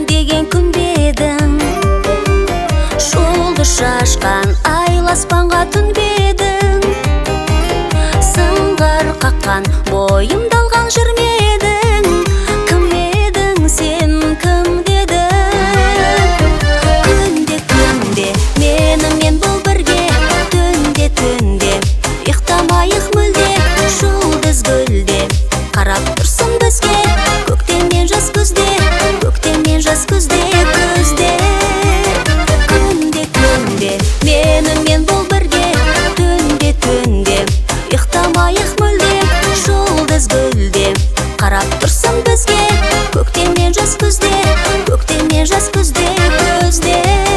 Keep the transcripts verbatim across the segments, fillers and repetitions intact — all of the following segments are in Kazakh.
күн деген күн бедің, жұлдыз шашқан айлы аспанға түнбедің, сыңғыр қаққан бойымды алған жүрмедің. Кім едің сен, кім дедің? Күнде күнде менімен бол бірге, түнде түнде ұйықтамайық мүлде. Жұлдыз гүлде қарап тұрсын бізге, көктемнен жас күзде, көктемнен жас күзде, күзде. Күнде күнде менімен бол бірге, түнде түнде ұйықтамайық мүлде. Жұлдыз гүлде қарап тұрсын бізге, көктемнен жас күзде, көктемнен жас күзде, күзде.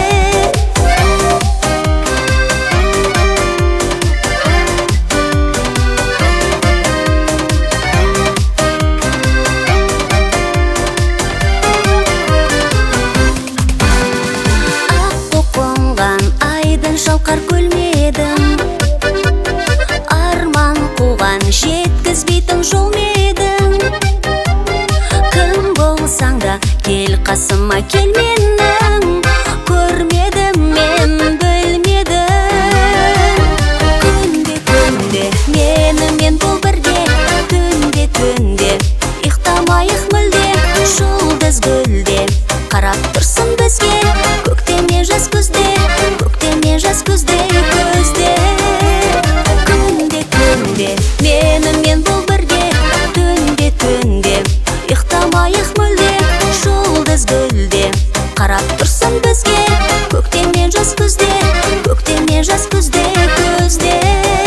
Шалқар көлмедің, арман қуған жеткізбейтін жол медің. Кім болсаң да кел қасыма, кел менің, көрмедім мен, білмедім. Күнде күнде менімен бол бірге, түнде түнде ұйықтамайық мүлде. Жұлдыз гүлде қарап тұрсын бізге, көктемнен жас күзде, көктемнен жас күзде, күзде. Күнде күнде менімен бол бірге, түнде түнде ұйықтамайық мүлде. Жұлдыз гүлде қарап тұрсын бізге, көктемнен жас күзде, көктемнен жас күзде, күзде.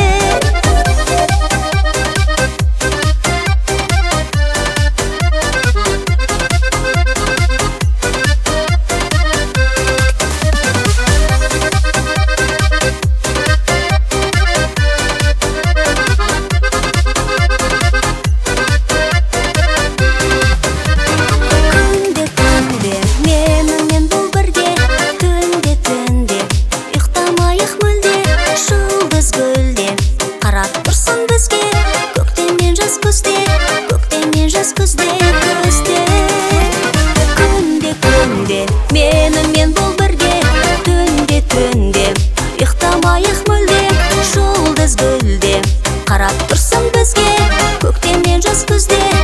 Күнде күнде менімен бол бірге, түнде түнде ұйықтамайық мүлде. Жұлдыз гүлде қарап тұрсын бізге, көктемнен жас күзде.